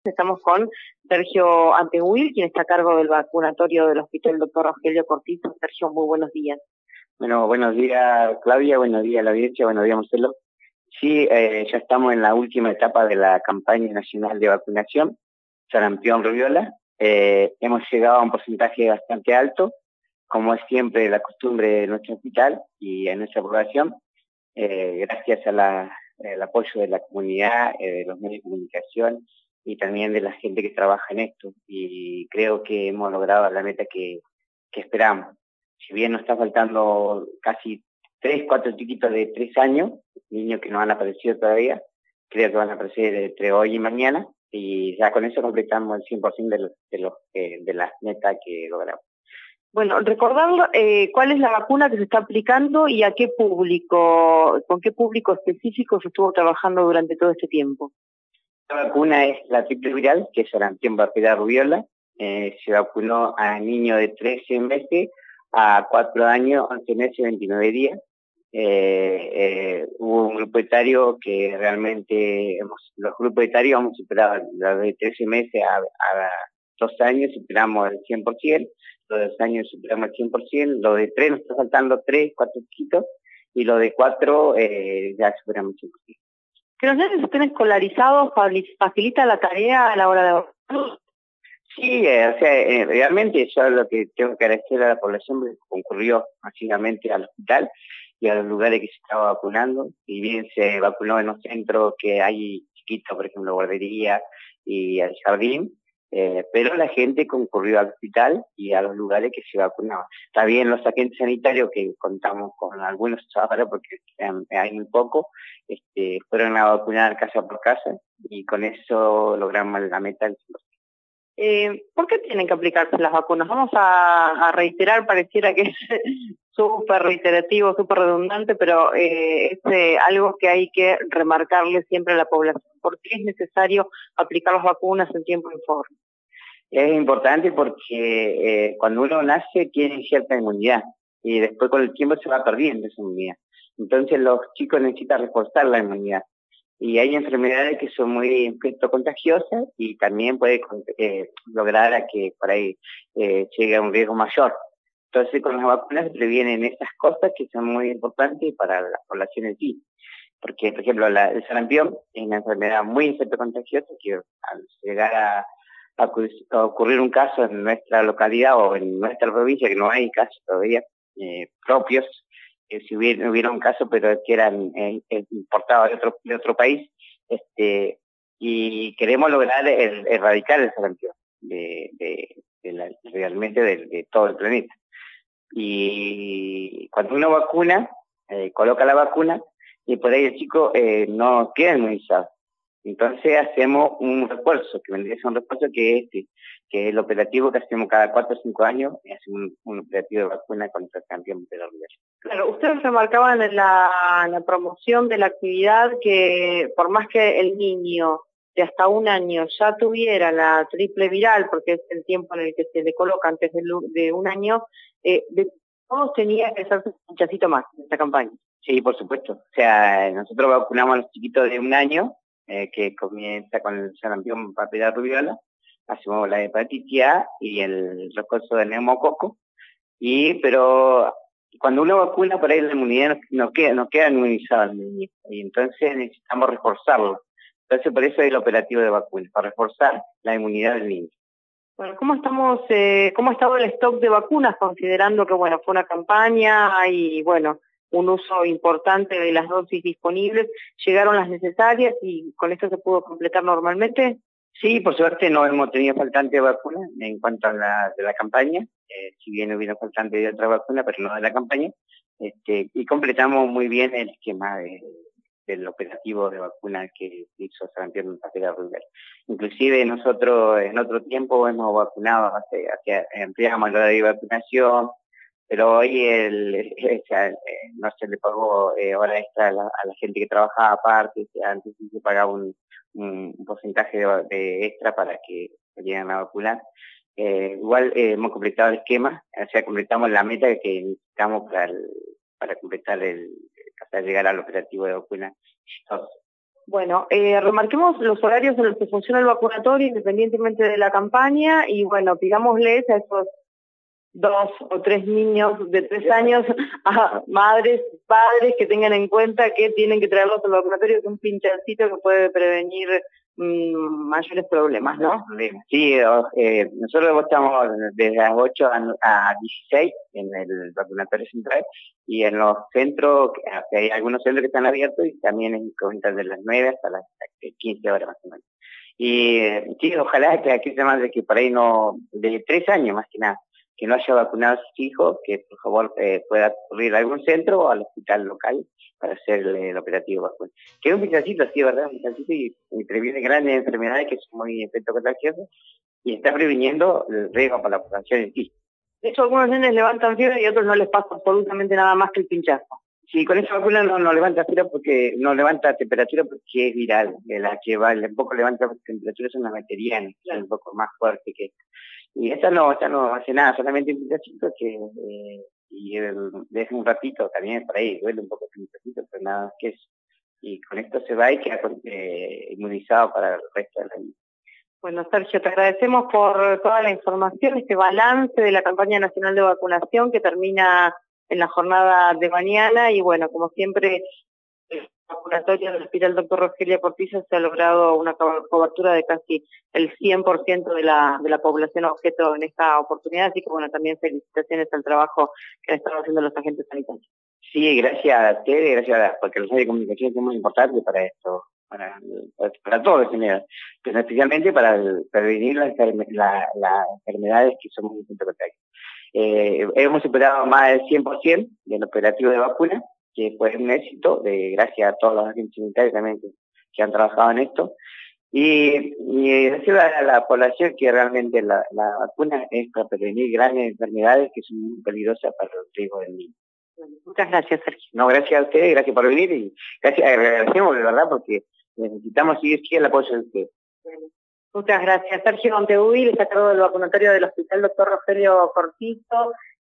Estamos con Sergio Antehuil, quien está a cargo del vacunatorio del Hospital Dr. Rogelio Cortizo. Sergio, muy buenos días. Bueno, buenos días Claudia, buenos días a la audiencia, buenos días Marcelo. Sí, ya estamos en la última etapa de la campaña nacional de vacunación, sarampión, rubiola. Hemos llegado a un porcentaje bastante alto, como es siempre la costumbre de nuestro hospital y en nuestra población, gracias al apoyo de la comunidad, de los medios de comunicación y también de la gente que trabaja en esto. Y creo que hemos logrado la meta que esperamos. Si bien nos está faltando casi 4 chiquitos de 3 años, niños que no han aparecido todavía, creo que van a aparecer entre hoy y mañana, y ya con eso completamos el 100% de las metas que logramos. Bueno, recordar cuál es la vacuna que se está aplicando y a qué público, con qué público específico se estuvo trabajando durante todo este tiempo. La vacuna es la triple viral, que es sarampión, papiloma, rubiola. Se vacunó a niños de 13 meses a 4 años, 11 meses, 29 días. Hubo un grupo etario que realmente, los grupos etarios hemos superado, los de 13 meses a 2 años superamos el 100%, los de 2 años superamos el 100%, los de 3 nos está faltando 3, 4 chiquitos, y los de 4 ya superamos el 100%. Que los niños estén escolarizados facilita la tarea a la hora de vacunar. Sí, o sea, realmente yo lo que tengo que agradecer a la población que concurrió masivamente al hospital y a los lugares que se estaba vacunando. Si bien se vacunó en los centros que hay chiquitos, por ejemplo, guardería y al jardín, pero la gente concurrió al hospital y a los lugares que se vacunaban. Está bien los agentes sanitarios, que contamos con algunos ahora porque hay muy poco, fueron a vacunar casa por casa y con eso logramos la meta del 100%. ¿Por qué tienen que aplicarse las vacunas? Vamos a reiterar, pareciera que es súper reiterativo, súper redundante, pero es algo que hay que remarcarle siempre a la población. ¿Por qué es necesario aplicar las vacunas en tiempo y forma? Es importante porque cuando uno nace tiene cierta inmunidad y después con el tiempo se va perdiendo esa inmunidad. Entonces los chicos necesitan reforzar la inmunidad. Y hay enfermedades que son muy infectocontagiosas y también puede lograr a que por ahí llegue a un riesgo mayor. Entonces con las vacunas se previenen esas cosas que son muy importantes para la población en sí. Porque, por ejemplo, el sarampión es una enfermedad muy infectocontagiosa que al llegar a ocurrir un caso en nuestra localidad o en nuestra provincia, que no hay casos todavía propios, si hubiera un caso, pero que eran importados de otro país, y queremos lograr erradicar el sarampión realmente de todo el planeta. Y cuando uno vacuna, coloca la vacuna, y por ahí el chico no queda inmunizado. Entonces hacemos un refuerzo, que vendría a ser un refuerzo que es el operativo que hacemos cada 4 o 5 años, hacemos un operativo de vacuna contra el sarampión papiloma. Claro, ustedes remarcaban en la promoción de la actividad que por más que el niño de hasta 1 año ya tuviera la triple viral, porque es el tiempo en el que se le coloca antes de 1 año, de todos tenía que hacerse un chacito más en esta campaña. Sí, por supuesto. O sea, nosotros vacunamos a los chiquitos de 1 año, que comienza con el sarampión, papiloma, rubiola, hacemos la hepatitis A y el refuerzo del neumococo, pero cuando uno vacuna, por ahí la inmunidad no queda inmunizada el niño, y entonces necesitamos reforzarlo. Entonces por eso es el operativo de vacuna, para reforzar la inmunidad del niño. Bueno, ¿cómo ha estado el stock de vacunas, considerando que, bueno, fue una campaña y, bueno, un uso importante de las dosis disponibles? ¿Llegaron las necesarias y con esto se pudo completar normalmente? Sí, por suerte no hemos tenido faltante de vacunas en cuanto a de la campaña, si bien hubieron faltante de otra vacuna, pero no de la campaña, y completamos muy bien el esquema del operativo de vacuna que hizo sarampión, papiloma, rubiola. Inclusive nosotros en otro tiempo hemos vacunado, ampliamos la hora de vacunación, pero hoy no se le pagó hora extra a la gente que trabajaba aparte, antes sí se pagaba un porcentaje de extra para que se lleguen a vacunar. Igual hemos completado el esquema, o sea, completamos la meta que necesitamos para completar hasta llegar al operativo de vacuna. Bueno, remarquemos los horarios en los que funciona el vacunatorio independientemente de la campaña y bueno, pidámosles a esos 2 o 3 niños de 3 años a madres, padres que tengan en cuenta que tienen que traerlos al vacunatorio, que es un pinchancito que puede prevenir mayores problemas, ¿no? Sí, nosotros estamos desde las 8 a 16 en el vacunatorio central y en los centros, hay algunos centros que están abiertos y también en cuentas de las 9 hasta las 15 horas más o menos. Y sí, ojalá que aquí se más de que por ahí no, de 3 años más que nada, que no haya vacunado a sus hijos, que por favor pueda acudir a algún centro o al hospital local para hacer el operativo vacuna. Que es un pinchacito, sí, ¿verdad? Un pinchacito y previene grandes enfermedades que son muy infectocontagiosas y está previniendo el riesgo para la población en sí. De hecho, algunos nenes levantan fiebre y a otros no les pasa absolutamente nada más que el pinchazo. Sí, con esa vacuna no levanta fiebre porque no levanta temperatura porque es viral. La que va, un poco levanta temperatura son las bacterianas, que son un poco más fuertes que esta. Y esta no hace nada, solamente un pinchacito que y deja un ratito también por ahí, duele un poco el pinchacito, pero nada más que eso. Y con esto se va y queda inmunizado para el resto de la vida. Bueno, Sergio, te agradecemos por toda la información, este balance de la campaña nacional de vacunación que termina en la jornada de mañana y bueno, como siempre, el vacunatorio del Hospital Dr. Rogelio Portillo se ha logrado una cobertura de casi el 100% de la población objeto en esta oportunidad, así que bueno, también felicitaciones al trabajo que han estado haciendo los agentes sanitarios. Sí, gracias a ustedes, gracias porque los medios de comunicación son muy importantes para esto, para todo en general, pero especialmente para prevenir las enfermedades que son muy infectocontagiosas. Hemos superado más del 100% del operativo de vacuna, que fue un éxito, gracias a todos los agentes sanitarios también que han trabajado en esto, y gracias a la población que realmente la vacuna es para prevenir grandes enfermedades que son muy peligrosas para el riesgo del niño. Muchas gracias, Sergio. No, gracias a ustedes, gracias por venir y agradecemos de verdad porque necesitamos seguir el apoyo de ustedes. Muchas gracias. Sergio Monteudil está a cargo del vacunatorio del Hospital Dr. Rogelio Portillo.